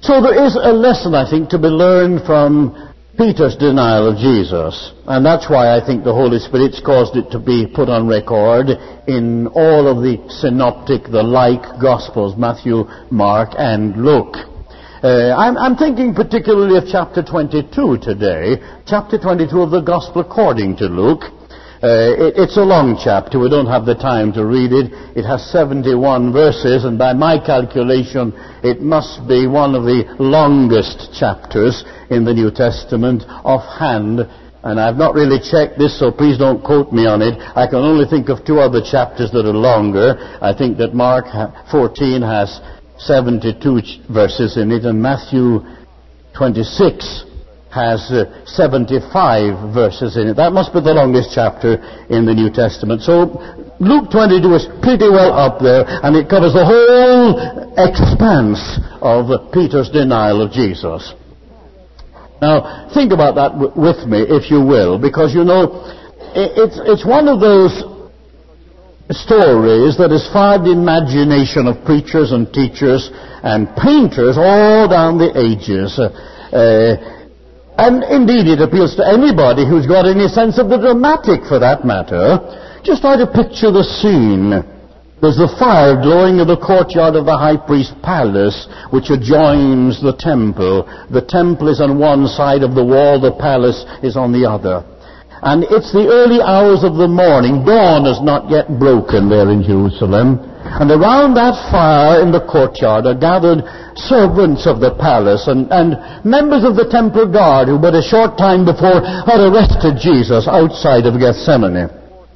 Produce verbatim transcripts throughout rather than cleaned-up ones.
So there is a lesson, I think, to be learned from Peter's denial of Jesus. And that's why I think the Holy Spirit's caused it to be put on record in all of the synoptic, the like Gospels, Matthew, Mark, and Luke. Uh, I'm, I'm thinking particularly of chapter twenty-two today, chapter twenty-two of the Gospel according to Luke. Uh, it, it's a long chapter. We don't have the time to read it. It has seventy-one verses, and by my calculation, it must be one of the longest chapters in the New Testament offhand. And I've not really checked this, so please don't quote me on it. I can only think of two other chapters that are longer. I think that Mark fourteen has seventy-two verses in it, and Matthew twenty-six has uh, seventy-five verses in it. That must be the longest chapter in the New Testament. So Luke twenty-two is pretty well up there, and it covers the whole expanse of Peter's denial of Jesus. Now, think about that w- with me, if you will, because, you know, it's, it's one of those stories that has fired the imagination of preachers and teachers and painters all down the ages. Uh, uh, and indeed, it appeals to anybody who's got any sense of the dramatic, for that matter. Just try to picture the scene. There's the fire glowing in the courtyard of the high priest's palace, which adjoins the temple. The temple is on one side of the wall, the palace is on the other. And it's the early hours of the morning. Dawn has not yet broken there in Jerusalem. And around that fire in the courtyard are gathered servants of the palace and, and members of the temple guard who but a short time before had arrested Jesus outside of Gethsemane.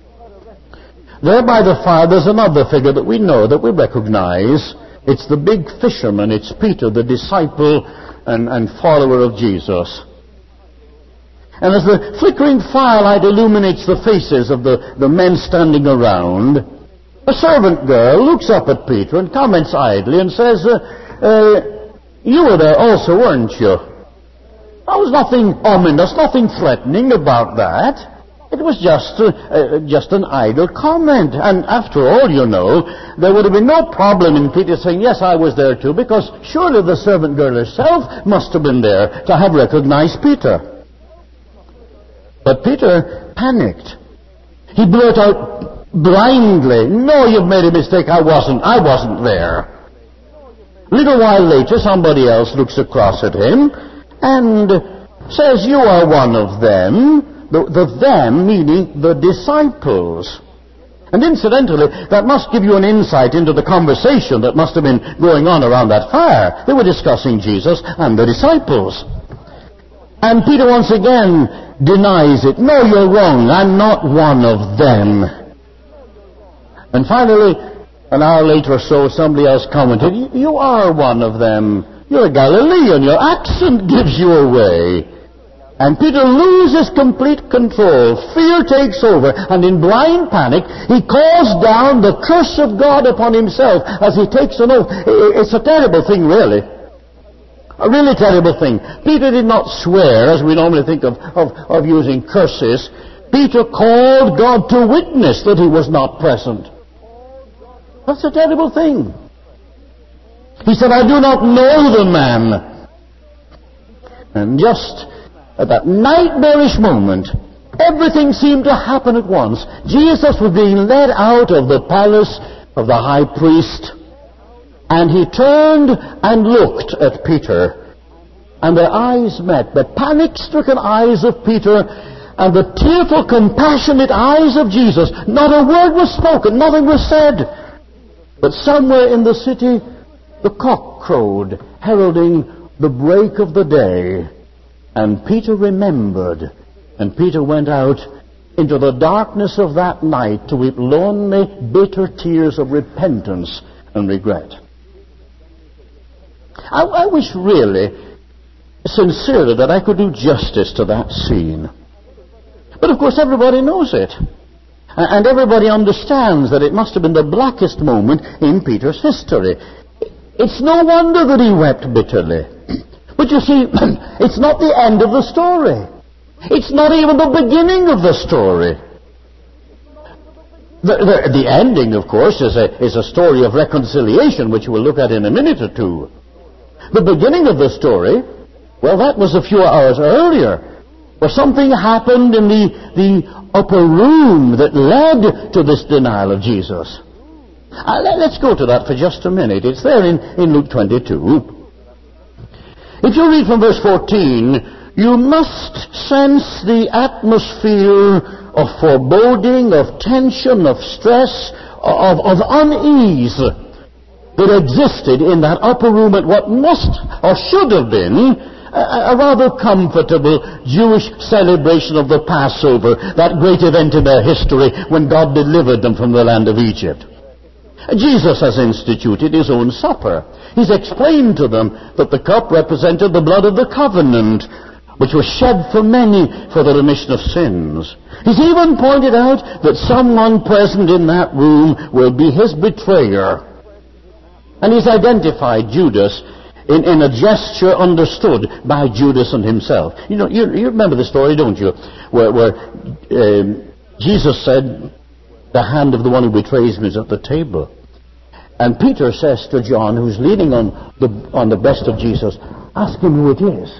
There by the fire there's another figure that we know, that we recognize. It's the big fisherman. It's Peter, the disciple and, and follower of Jesus. And as the flickering firelight illuminates the faces of the, the men standing around, a servant girl looks up at Peter and comments idly and says, uh, uh, you were there also, weren't you? There was nothing ominous, nothing threatening about that. It was just uh, uh, just an idle comment. And after all, you know, there would have been no problem in Peter saying, yes, I was there too, because surely the servant girl herself must have been there to have recognized Peter. But Peter panicked. He blurted out blindly, no, you've made a mistake, I wasn't, I wasn't there. A little while later, somebody else looks across at him and says, you are one of them. The, the them meaning the disciples. And incidentally, that must give you an insight into the conversation that must have been going on around that fire. They were discussing Jesus and the disciples. And Peter once again denies it. No, you're wrong. I'm not one of them. And finally, an hour later or so, somebody else commented, you are one of them. You're a Galilean. Your accent gives you away. And Peter loses complete control. Fear takes over. And in blind panic, he calls down the curse of God upon himself as he takes an oath. It's a terrible thing, really. A really terrible thing. Peter did not swear, as we normally think of, of, of using curses. Peter called God to witness that he was not present. That's a terrible thing. He said, I do not know the man. And just at that nightmarish moment, everything seemed to happen at once. Jesus was being led out of the palace of the high priest, and he turned and looked at Peter, and their eyes met, the panic-stricken eyes of Peter and the tearful, compassionate eyes of Jesus. Not a word was spoken, nothing was said. But somewhere in the city, the cock crowed, heralding the break of the day. And Peter remembered, and Peter went out into the darkness of that night to weep lonely, bitter tears of repentance and regret. I, I wish really, sincerely, that I could do justice to that scene. But of course everybody knows it. And everybody understands that it must have been the blackest moment in Peter's history. It's no wonder that he wept bitterly. But you see, it's not the end of the story. It's not even the beginning of the story. The, the, the ending, of course, is a, is a story of reconciliation, which we'll look at in a minute or two. The beginning of the story, well, that was a few hours earlier, where something happened in the, the upper room that led to this denial of Jesus. Uh, let, let's go to that for just a minute. It's there in, in Luke twenty-two. If you read from verse fourteen, you must sense the atmosphere of foreboding, of tension, of stress, of, of unease that existed in that upper room at what must or should have been a, a rather comfortable Jewish celebration of the Passover, that great event in their history when God delivered them from the land of Egypt. Jesus has instituted his own supper. He's explained to them that the cup represented the blood of the covenant, which was shed for many for the remission of sins. He's even pointed out that someone present in that room will be his betrayer. And he's identified Judas in, in a gesture understood by Judas and himself. You know, you, you remember the story, don't you? Where, where um, Jesus said, the hand of the one who betrays me is at the table. And Peter says to John, who's leaning on the, on the breast of Jesus, ask him who it is.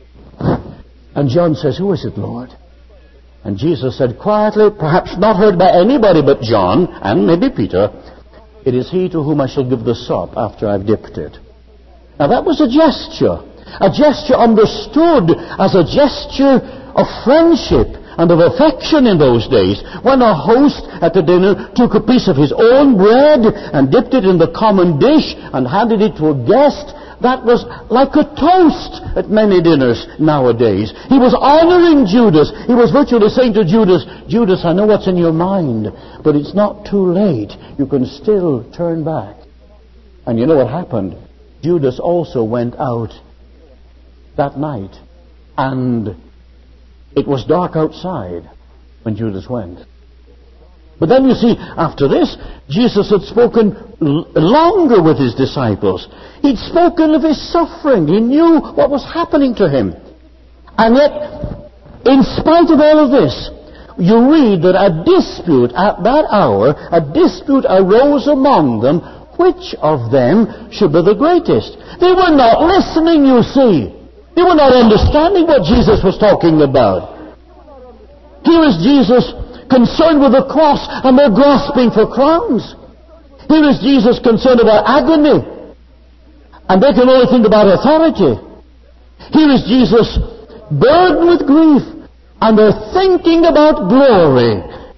And John says, who is it, Lord? And Jesus said quietly, perhaps not heard by anybody but John, and maybe Peter, it is he to whom I shall give the sop after I've dipped it. Now that was a gesture. A gesture understood as a gesture of friendship and of affection in those days. When a host at the dinner took a piece of his own bread and dipped it in the common dish and handed it to a guest, that was like a toast at many dinners nowadays. He was honoring Judas. He was virtually saying to Judas, Judas, I know what's in your mind, but it's not too late. You can still turn back. And you know what happened? Judas also went out that night, and it was dark outside when Judas went. But then you see, after this, Jesus had spoken l- longer with his disciples. He'd spoken of his suffering. He knew what was happening to him. And yet, in spite of all of this, you read that a dispute at that hour, a dispute arose among them, which of them should be the greatest. They were not listening, you see. They were not understanding what Jesus was talking about. Here is Jesus concerned with the cross, and they're grasping for crowns. Here is Jesus concerned about agony, and they can only think about authority. Here is Jesus burdened with grief, and they're thinking about glory.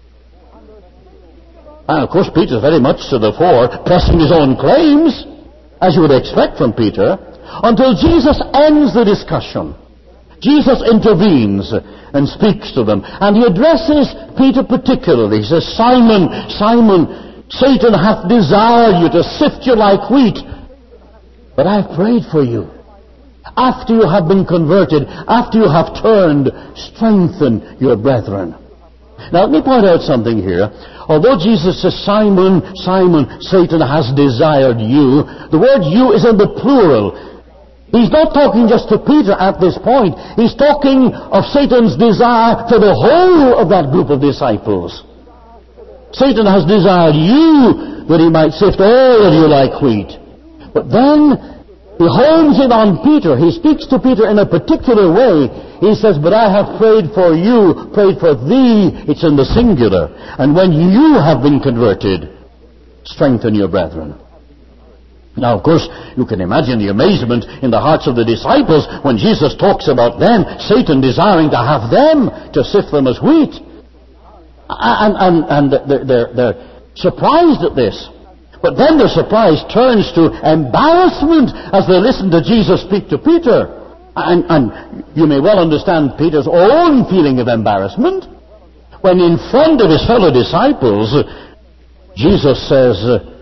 And of course Peter's very much to the fore, pressing his own claims, as you would expect from Peter, until Jesus ends the discussion. Jesus intervenes and speaks to them, and he addresses Peter particularly. He says, Simon, Simon, Satan hath desired you to sift you like wheat, but I have prayed for you. After you have been converted, after you have turned, strengthen your brethren. Now let me point out something here. Although Jesus says, Simon, Simon, Satan has desired you, the word you is in the plural. He's not talking just to Peter at this point. He's talking of Satan's desire for the whole of that group of disciples. Satan has desired you that he might sift all of you like wheat. But then he homes in on Peter. He speaks to Peter in a particular way. He says, but I have prayed for you, prayed for thee. It's in the singular. And when you have been converted, strengthen your brethren. Now, of course, you can imagine the amazement in the hearts of the disciples when Jesus talks about them, Satan desiring to have them to sift them as wheat. And, and, and they're, they're, they're surprised at this. But then their surprise turns to embarrassment as they listen to Jesus speak to Peter. And, and you may well understand Peter's own feeling of embarrassment when in front of his fellow disciples, Jesus says,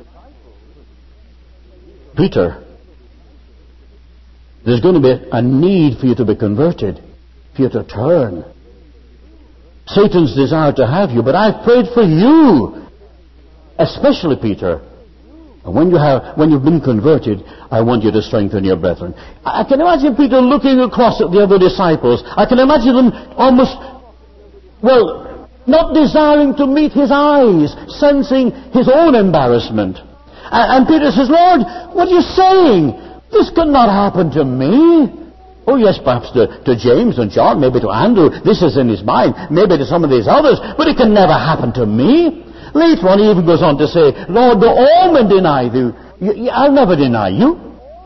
Peter, there's going to be a need for you to be converted, for you to turn. Satan's desire to have you, but I've prayed for you, especially Peter. And when you have, when you've been converted, I want you to strengthen your brethren. I can imagine Peter looking across at the other disciples. I can imagine them almost, well, not desiring to meet his eyes, sensing his own embarrassment. And Peter says, Lord, what are you saying? This cannot happen to me. Oh yes, perhaps to, to James and John, maybe to Andrew. This is in his mind. Maybe to some of these others. But it can never happen to me. Later on he even goes on to say, Lord, do all men deny thee? You, you, I'll never deny you.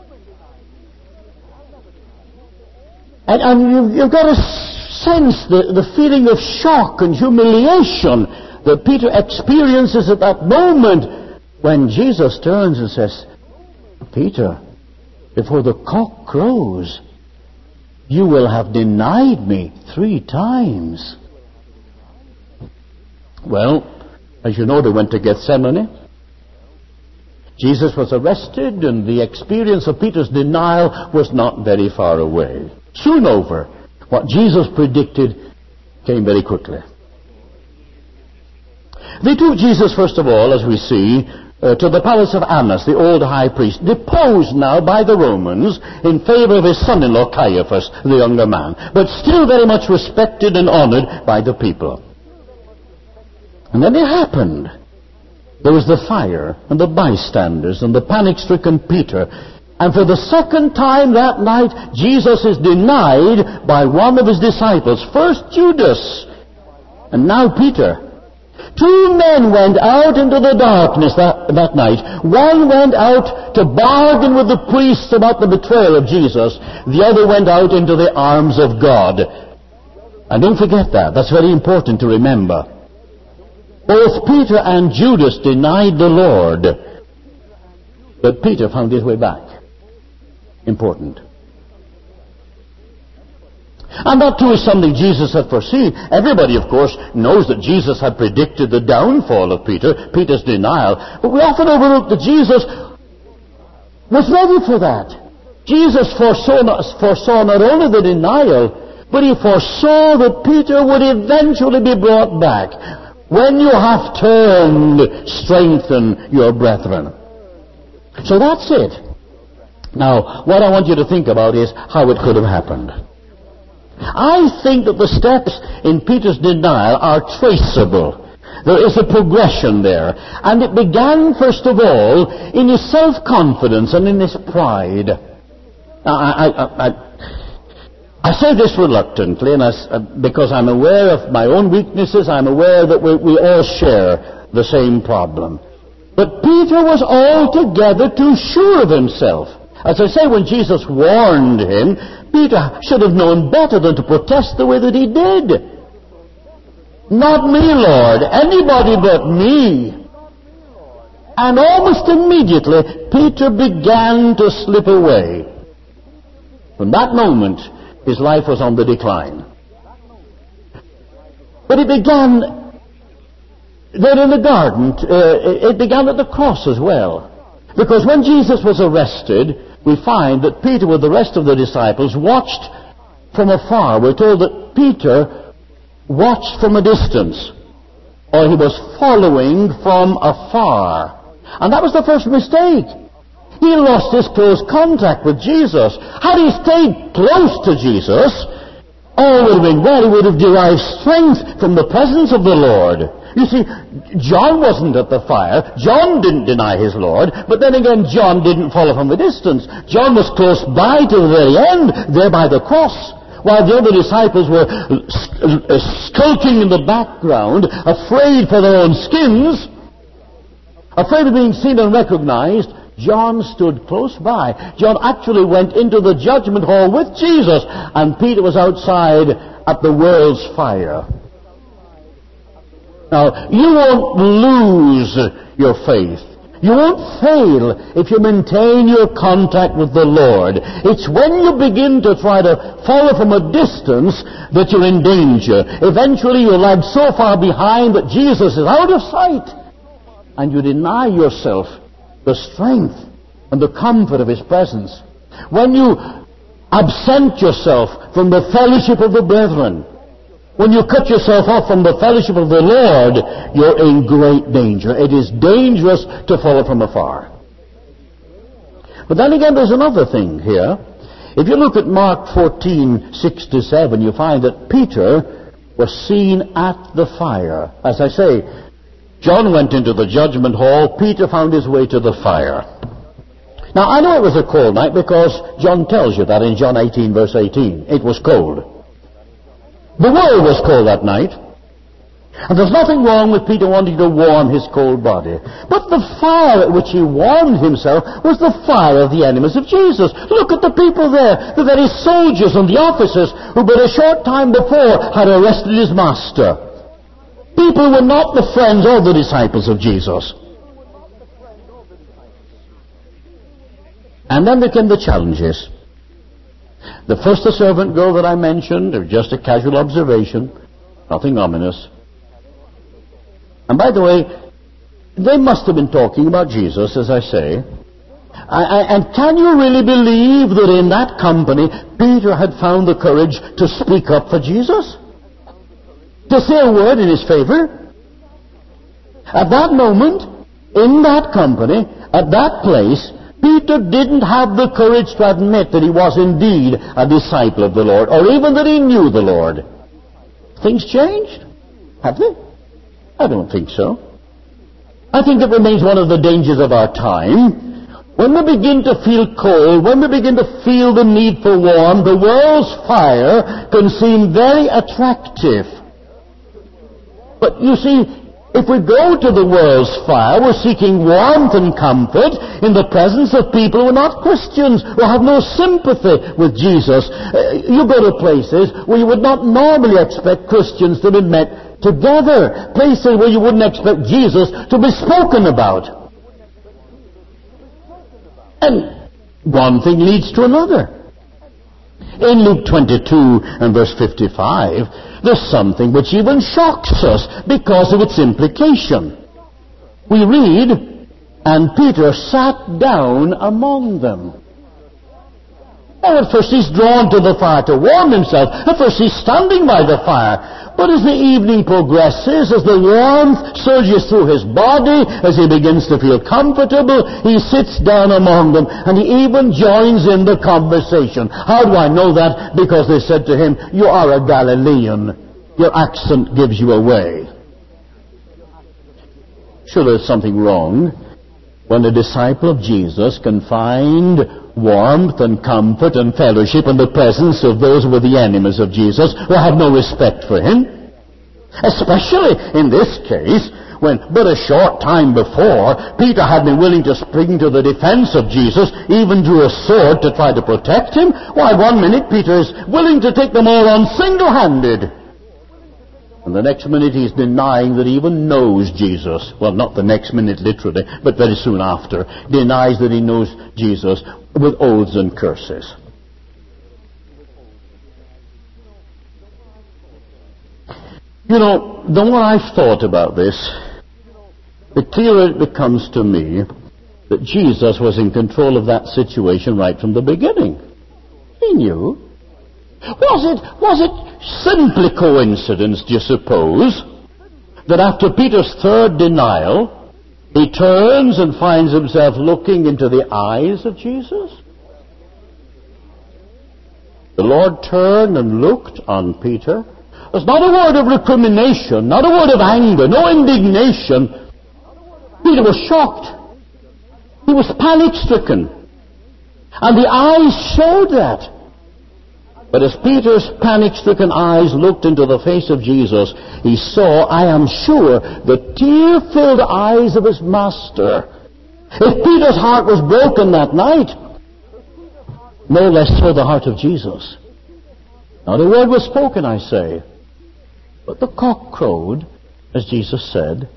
And, and you've, you've got to sense the, the feeling of shock and humiliation that Peter experiences at that moment when Jesus turns and says, Peter, before the cock crows, you will have denied me three times. Well, as you know, they went to Gethsemane. Jesus was arrested, and the experience of Peter's denial was not very far away. Soon over, what Jesus predicted came very quickly. They took Jesus, first of all, as we see, Uh, to the palace of Annas, the old high priest, deposed now by the Romans in favor of his son-in-law Caiaphas, the younger man, but still very much respected and honored by the people. And then it happened. There was the fire, and the bystanders, and the panic-stricken Peter. And for the second time that night, Jesus is denied by one of his disciples. First Judas, and now Peter. Two men went out into the darkness that, that night. One went out to bargain with the priests about the betrayal of Jesus. The other went out into the arms of God. And don't forget that. That's very important to remember. Both Peter and Judas denied the Lord. But Peter found his way back. Important. And that too is something Jesus had foreseen. Everybody, of course, knows that Jesus had predicted the downfall of Peter, Peter's denial. But we often overlook that Jesus was ready for that. Jesus foresaw not, foresaw not only the denial, but he foresaw that Peter would eventually be brought back. When you have turned, strengthen your brethren. So that's it. Now, what I want you to think about is how it could have happened. I think that the steps in Peter's denial are traceable. There is a progression there. And it began, first of all, in his self-confidence and in his pride. Now, I, I, I, I say this reluctantly, and I, because I'm aware of my own weaknesses. I'm aware that we, we all share the same problem. But Peter was altogether too sure of himself. As I say, when Jesus warned him, Peter should have known better than to protest the way that he did. Not me, Lord. Anybody but me. And almost immediately, Peter began to slip away. From that moment, his life was on the decline. But it began there in the garden. Uh, it began at the cross as well. Because when Jesus was arrested, we find that Peter, with the rest of the disciples, watched from afar. We're told that Peter watched from a distance, or he was following from afar. And that was the first mistake. He lost his close contact with Jesus. Had he stayed close to Jesus, all would have been well. He would have derived strength from the presence of the Lord. You see, John wasn't at the fire. John didn't deny his Lord. But then again, John didn't follow from a distance. John was close by to the very end, there by the cross, while the other disciples were skulking in the background, afraid for their own skins, afraid of being seen and recognized. John stood close by. John actually went into the judgment hall with Jesus, and Peter was outside at the world's fire. Now, you won't lose your faith. You won't fail if you maintain your contact with the Lord. It's when you begin to try to follow from a distance that you're in danger. Eventually you lag so far behind that Jesus is out of sight, and you deny yourself the strength and the comfort of his presence. When you absent yourself from the fellowship of the brethren, when you cut yourself off from the fellowship of the Lord, you're in great danger. It is dangerous to follow from afar. But then again, there's another thing here. If you look at Mark fourteen, six to seven, you find that Peter was seen at the fire. As I say, John went into the judgment hall. Peter found his way to the fire. Now, I know it was a cold night because John tells you that in John eighteen, verse eighteen. It was cold. The world was cold that night. And there's nothing wrong with Peter wanting to warm his cold body. But the fire at which he warmed himself was the fire of the enemies of Jesus. Look at the people there, the very soldiers and the officers who but a short time before had arrested his master. People were not the friends or the disciples of Jesus. And then there came the challenges. The first, the servant girl that I mentioned, it was just a casual observation, nothing ominous. And by the way, they must have been talking about Jesus, as I say. I, I, and can you really believe that in that company, Peter had found the courage to speak up for Jesus? To say a word in his favor? At that moment, in that company, at that place, Peter didn't have the courage to admit that he was indeed a disciple of the Lord, or even that he knew the Lord. Things changed? Have they? I don't think so. I think it remains one of the dangers of our time. When we begin to feel cold, when we begin to feel the need for warmth, the world's fire can seem very attractive. But you see, if we go to the world's fire, we're seeking warmth and comfort in the presence of people who are not Christians, who have no sympathy with Jesus. Uh, you go to places where you would not normally expect Christians to be met together, places where you wouldn't expect Jesus to be spoken about. And one thing leads to another. In Luke twenty-two and verse fifty-five, there's something which even shocks us because of its implication. We read, and Peter sat down among them. And at first he's drawn to the fire to warm himself. At first he's standing by the fire. But as the evening progresses, as the warmth surges through his body, as he begins to feel comfortable, he sits down among them, and he even joins in the conversation. How do I know that? Because they said to him, "You are a Galilean. Your accent gives you away." Sure, there's something wrong when a disciple of Jesus can find warmth and comfort and fellowship in the presence of those who were the enemies of Jesus, who have no respect for him. Especially in this case, when but a short time before, Peter had been willing to spring to the defense of Jesus, even drew a sword to try to protect him. Why, one minute Peter is willing to take them all on single-handed. And the next minute he's denying that he even knows Jesus. Well, not the next minute literally, but very soon after. Denies that he knows Jesus with oaths and curses. You know, the more I've thought about this, the clearer it becomes to me that Jesus was in control of that situation right from the beginning. He knew. Was it, was it simply coincidence, do you suppose, that after Peter's third denial, he turns and finds himself looking into the eyes of Jesus? The Lord turned and looked on Peter. There's not a word of recrimination, not a word of anger, no indignation. Peter was shocked. He was panic-stricken. And the eyes showed that. But as Peter's panic-stricken eyes looked into the face of Jesus, he saw, I am sure, the tear-filled eyes of his master. If Peter's heart was broken that night, no less so the heart of Jesus. Not a word was spoken, I say, but the cock crowed, as Jesus said,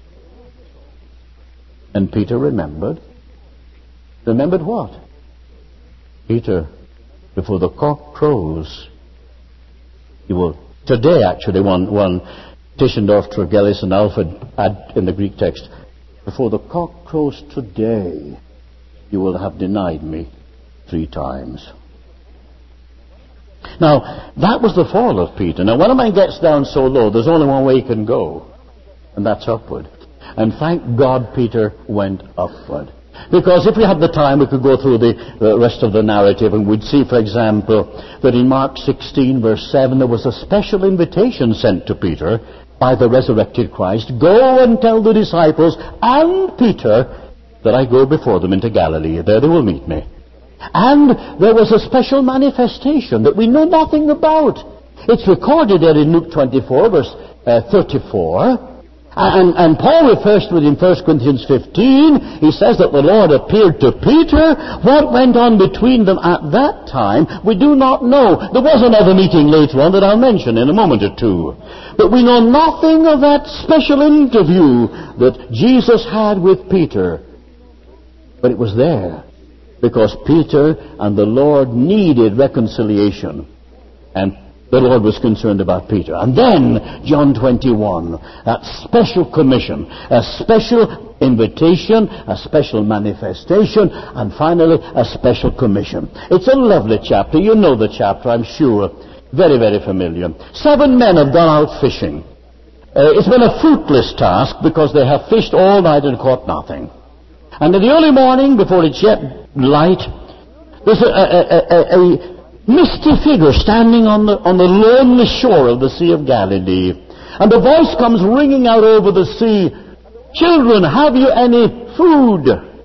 and Peter remembered. Remembered what? Peter, before the cock crows, you will. Today, actually, one, one Tischendorf, Tregelles, and Alfred add in the Greek text, before the cock crows today, you will have denied me three times. Now, that was the fall of Peter. Now, when a man gets down so low, there's only one way he can go, and that's upward. And thank God Peter went upward. Because if we had the time, we could go through the, the rest of the narrative, and we'd see, for example, that in Mark sixteen, verse seven, there was a special invitation sent to Peter by the resurrected Christ. Go and tell the disciples and Peter that I go before them into Galilee. There they will meet me. And there was a special manifestation that we know nothing about. It's recorded there in Luke twenty-four, verse uh, thirty-four. And, and Paul refers to it in First Corinthians fifteen. He says that the Lord appeared to Peter. What went on between them at that time, we do not know. There was another meeting later on that I'll mention in a moment or two. But we know nothing of that special interview that Jesus had with Peter. But it was there because Peter and the Lord needed reconciliation. And the Lord was concerned about Peter. And then, John twenty-one, that special commission, a special invitation, a special manifestation, and finally, a special commission. It's a lovely chapter. You know the chapter, I'm sure. Very, very familiar. Seven men have gone out fishing. Uh, it's been a fruitless task because they have fished all night and caught nothing. And in the early morning, before it's yet light, there's a... a, a, a, a misty figure standing on the, on the lonely shore of the Sea of Galilee. And a voice comes ringing out over the sea, "Children, have you any food?"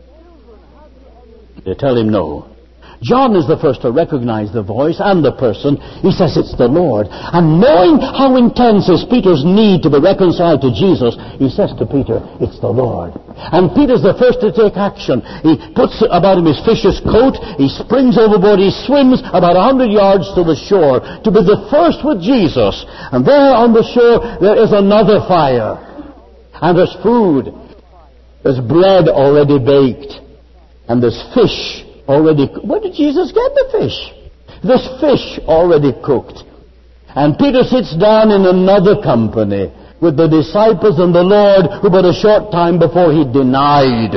They tell him no. John is the first to recognize the voice and the person. He says it's the Lord. And knowing how intense is Peter's need to be reconciled to Jesus, he says to Peter, it's the Lord. And Peter's the first to take action. He puts about him his fisher's coat. He springs overboard. He swims about a hundred yards to the shore to be the first with Jesus. And there on the shore there is another fire. And there's food. There's bread already baked. And there's fish already. Where did Jesus get the fish? There's fish already cooked. And Peter sits down in another company with the disciples and the Lord, who but a short time before he denied.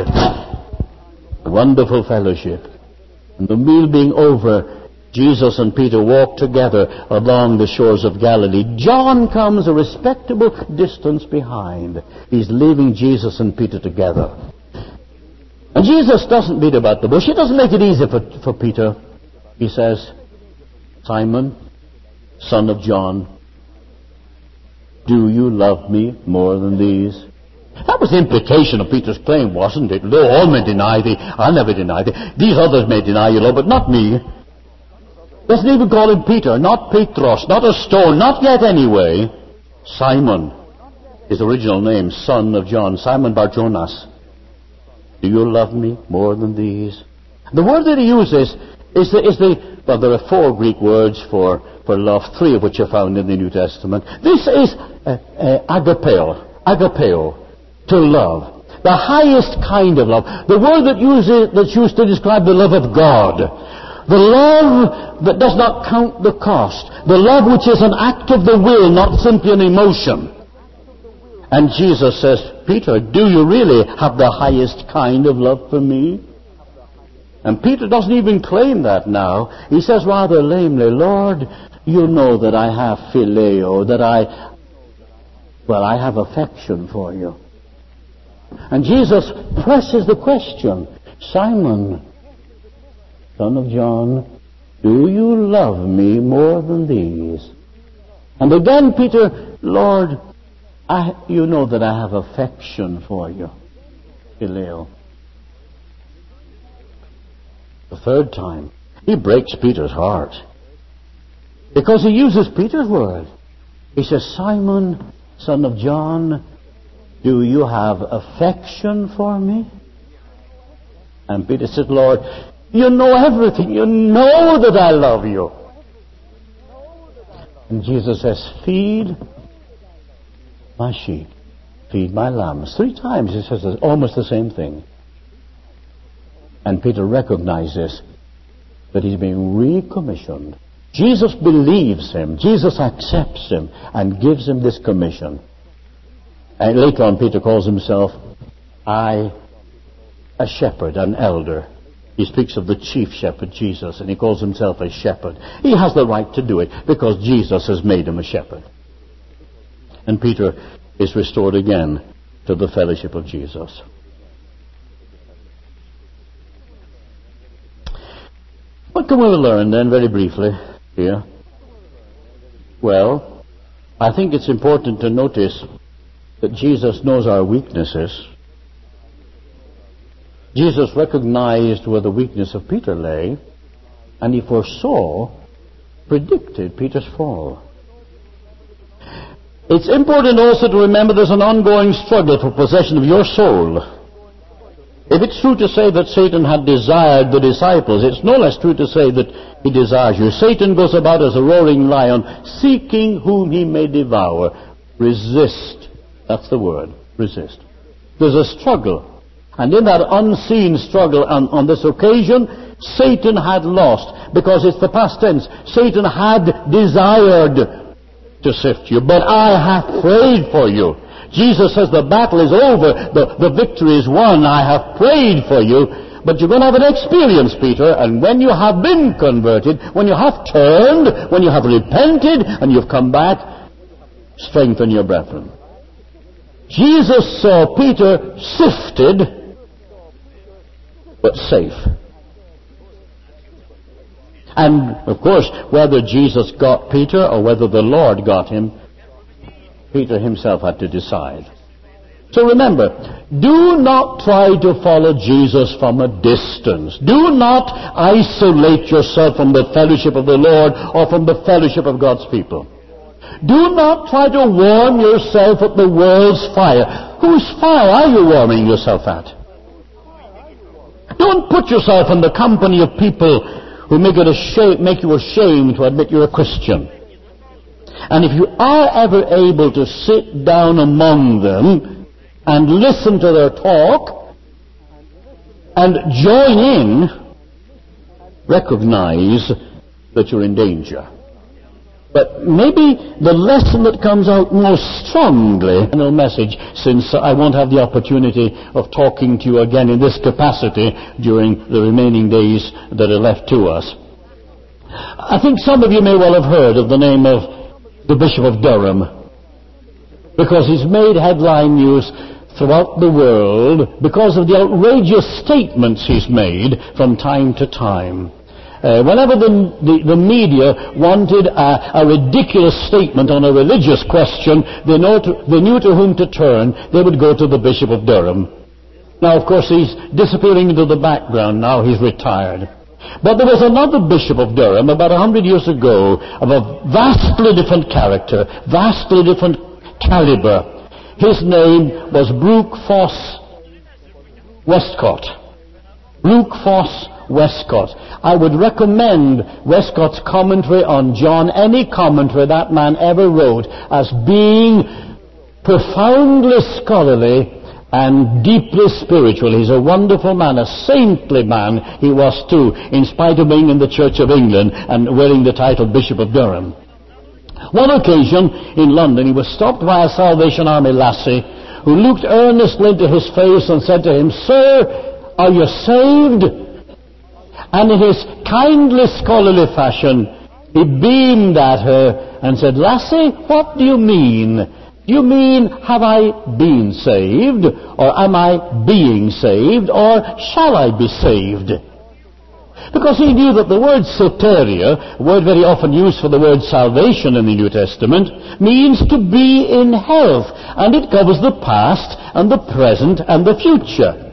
Wonderful fellowship. And the meal being over, Jesus and Peter walk together along the shores of Galilee. John comes a respectable distance behind. He's leaving Jesus and Peter together. And Jesus doesn't beat about the bush. He doesn't make it easy for, for Peter. He says, "Simon, son of John, do you love me more than these?" That was the implication of Peter's claim, wasn't it? Lo, all men deny thee. I'll never deny thee. These others may deny you, Lord, but not me. Doesn't even call him Peter, not Petros, not a stone, not yet anyway. Simon, his original name, son of John, Simon Bar-Jonas. Do you love me more than these? The word that he uses is the, is the well, there are four Greek words for, for love, three of which are found in the New Testament. This is uh, uh, agapeo, agapeo, to love. The highest kind of love. The word that uses, that's used to describe the love of God. The love that does not count the cost. The love which is an act of the will, not simply an emotion. And Jesus says, "Peter, do you really have the highest kind of love for me?" And Peter doesn't even claim that now. He says rather lamely, "Lord, you know that I have phileo, that I, well, I have affection for you." And Jesus presses the question, "Simon, son of John, do you love me more than these?" And again Peter, "Lord, I, you know that I have affection for you." Phileo. The third time, he breaks Peter's heart. Because he uses Peter's word. He says, "Simon, son of John, do you have affection for me?" And Peter said, "Lord, you know everything. You know that I love you." And Jesus says, "Feed my sheep, feed my lambs." Three times he says almost the same thing. And Peter recognizes that he's being recommissioned. Jesus believes him. Jesus accepts him and gives him this commission. And later on Peter calls himself, I, a shepherd, an elder. He speaks of the chief shepherd, Jesus, and he calls himself a shepherd. He has the right to do it because Jesus has made him a shepherd. And Peter is restored again to the fellowship of Jesus. What can we learn then, very briefly, here? Well, I think it's important to notice that Jesus knows our weaknesses. Jesus recognized where the weakness of Peter lay, and he foresaw, predicted Peter's fall. It's important also to remember there's an ongoing struggle for possession of your soul. If it's true to say that Satan had desired the disciples, it's no less true to say that he desires you. Satan goes about as a roaring lion, seeking whom he may devour. Resist. That's the word. Resist. There's a struggle. And in that unseen struggle on, on this occasion, Satan had lost, because it's the past tense. Satan had desired to sift you, but I have prayed for you. Jesus says the battle is over, the, the victory is won. I have prayed for you, but you're going to have an experience, Peter, and when you have been converted, when you have turned, when you have repented, and you've come back, strengthen your brethren. Jesus saw Peter sifted, but safe. And, of course, whether Jesus got Peter or whether the Lord got him, Peter himself had to decide. So remember, do not try to follow Jesus from a distance. Do not isolate yourself from the fellowship of the Lord or from the fellowship of God's people. Do not try to warm yourself at the world's fire. Whose fire are you warming yourself at? Don't put yourself in the company of people who make, it ashamed, make you ashamed to admit you're a Christian. And if you are ever able to sit down among them and listen to their talk and join in, recognize that you're in danger. But maybe the lesson that comes out most strongly in the message, since I won't have the opportunity of talking to you again in this capacity during the remaining days that are left to us. I think some of you may well have heard of the name of the Bishop of Durham, because he's made headline news throughout the world because of the outrageous statements he's made from time to time. Uh, whenever the, the, the media wanted a, a ridiculous statement on a religious question, they, know to, they knew to whom to turn. They would go to the Bishop of Durham. Now, of course, he's disappearing into the background now. He's retired. But there was another Bishop of Durham about a hundred years ago of a vastly different character, vastly different caliber. His name was Brooke Foss Westcott. Brooke Foss Westcott. I would recommend Westcott's commentary on John, any commentary that man ever wrote, as being profoundly scholarly and deeply spiritual. He's a wonderful man, a saintly man he was too, in spite of being in the Church of England and wearing the title Bishop of Durham. One occasion in London he was stopped by a Salvation Army lassie who looked earnestly into his face and said to him, "Sir, are you saved?" And in his kindly scholarly fashion, he beamed at her and said, "Lassie, what do you mean? Do you mean, have I been saved? Or am I being saved? Or shall I be saved?" Because he knew that the word soteria, a word very often used for the word salvation in the New Testament, means to be in health. And it covers the past and the present and the future.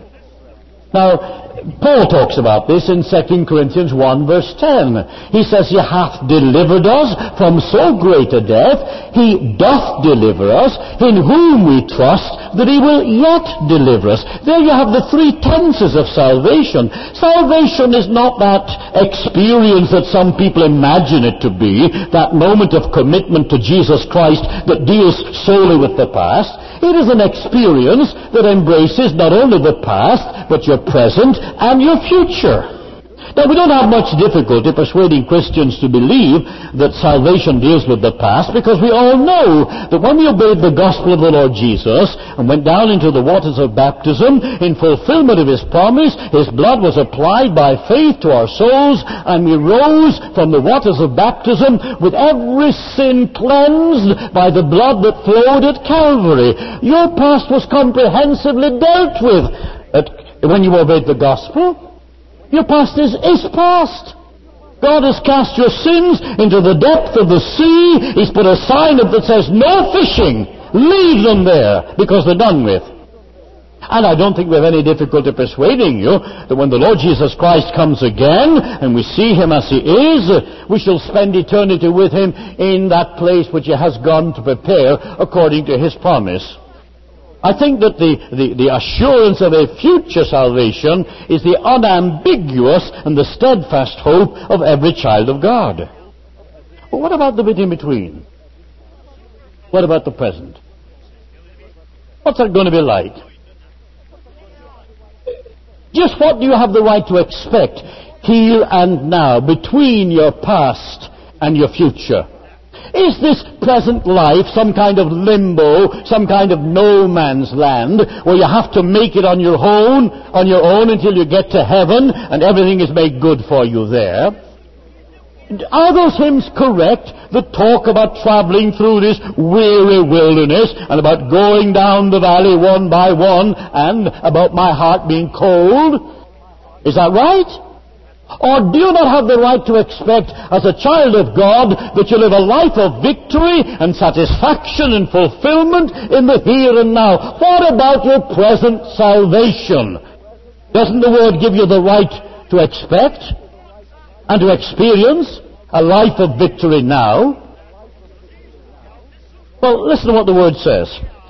Now, Paul talks about this in Second Corinthians one verse ten. He says, "He hath delivered us from so great a death, he doth deliver us, in whom we trust that he will yet deliver us." There you have the three tenses of salvation. Salvation is not that experience that some people imagine it to be, that moment of commitment to Jesus Christ that deals solely with the past. It is an experience that embraces not only the past, but your present and your future. Now, we don't have much difficulty persuading Christians to believe that salvation deals with the past, because we all know that when we obeyed the gospel of the Lord Jesus and went down into the waters of baptism, in fulfillment of his promise, his blood was applied by faith to our souls, and we rose from the waters of baptism with every sin cleansed by the blood that flowed at Calvary. Your past was comprehensively dealt with at, when you obeyed the gospel. Your past is, is past. God has cast your sins into the depth of the sea. He's put a sign up that says, "No fishing." Leave them there, because they're done with. And I don't think we have any difficulty persuading you that when the Lord Jesus Christ comes again and we see him as he is, we shall spend eternity with him in that place which he has gone to prepare according to his promise. I think that the, the, the assurance of a future salvation is the unambiguous and the steadfast hope of every child of God. But what about the bit in between? What about the present? What's that going to be like? Just what do you have the right to expect here and now between your past and your future? Is this present life some kind of limbo, some kind of no man's land where you have to make it on your own, on your own until you get to heaven and everything is made good for you there? Are those hymns correct that talk about traveling through this weary wilderness and about going down the valley one by one and about my heart being cold? Is that right? Or do you not have the right to expect as a child of God that you live a life of victory and satisfaction and fulfillment in the here and now? What about your present salvation? Doesn't the Word give you the right to expect and to experience a life of victory now? Well, listen to what the Word says.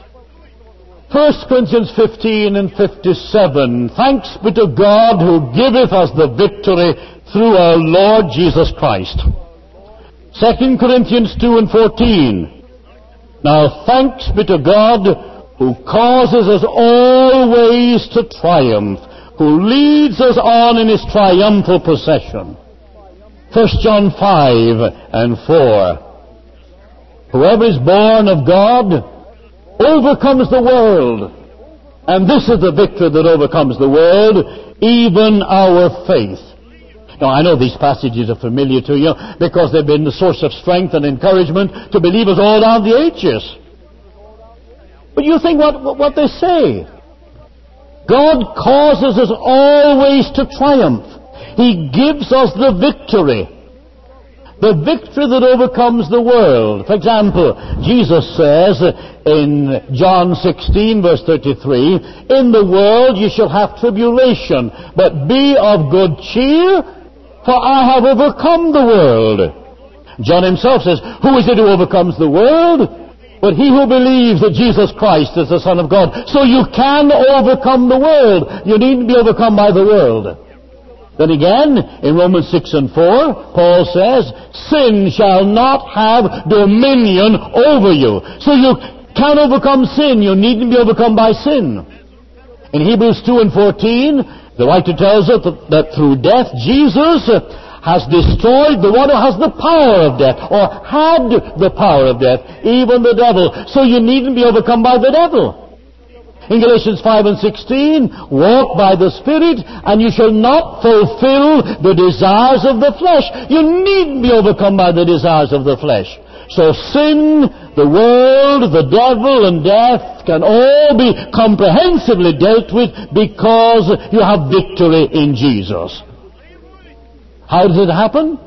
First Corinthians fifteen and fifty-seven. Thanks be to God who giveth us the victory through our Lord Jesus Christ. Second Corinthians two and fourteen. Now thanks be to God who causes us always to triumph, who leads us on in his triumphal procession. First John five and four. Whoever is born of God overcomes the world. And this is the victory that overcomes the world, even our faith. Now, I know these passages are familiar to you because they've been the source of strength and encouragement to believers all down the ages. But you think what, what they say. God causes us always to triumph. He gives us the victory. The victory that overcomes the world. For example, Jesus says in John sixteen, verse thirty-three, in the world you shall have tribulation, but be of good cheer, for I have overcome the world. John himself says, who is it who overcomes the world? But he who believes that Jesus Christ is the Son of God. So you can overcome the world. You needn't be overcome by the world. Then again, in Romans six and four, Paul says, sin shall not have dominion over you. So you can overcome sin. You needn't be overcome by sin. In Hebrews two and fourteen, the writer tells us that, that through death, Jesus has destroyed the one who has the power of death, or had the power of death, even the devil. So you needn't be overcome by the devil. In Galatians five and sixteen, walk by the Spirit, and you shall not fulfill the desires of the flesh. You needn't be overcome by the desires of the flesh. So sin, the world, the devil, and death can all be comprehensively dealt with because you have victory in Jesus. How does it happen?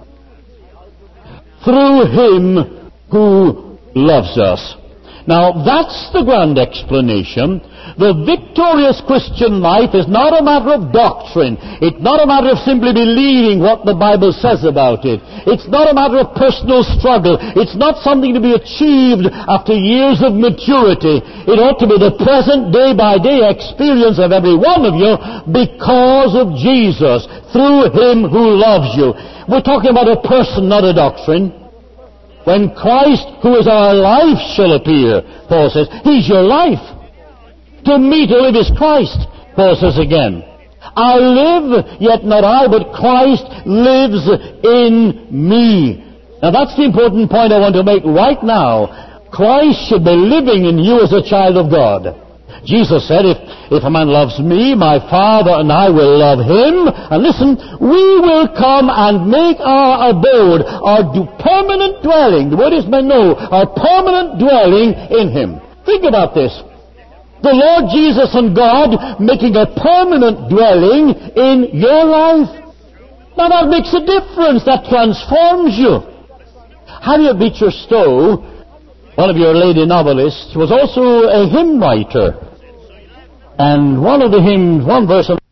Through him who loves us. Now, that's the grand explanation. The victorious Christian life is not a matter of doctrine. It's not a matter of simply believing what the Bible says about it. It's not a matter of personal struggle. It's not something to be achieved after years of maturity. It ought to be the present day-by-day experience of every one of you because of Jesus, through him who loves you. We're talking about a person, not a doctrine. When Christ, who is our life, shall appear, Paul says, he's your life. To me to live is Christ, Paul says again. I live, yet not I, but Christ lives in me. Now that's the important point I want to make right now. Christ should be living in you as a child of God. Jesus said, if, if a man loves me, my Father and I will love him. And listen, we will come and make our abode, our permanent dwelling, the word is meno, our permanent dwelling in him. Think about this. The Lord Jesus and God making a permanent dwelling in your life. Now that makes a difference. That transforms you. Harriet Beecher Stowe, one of your lady novelists, was also a hymn writer. And one of the hymns, one verse of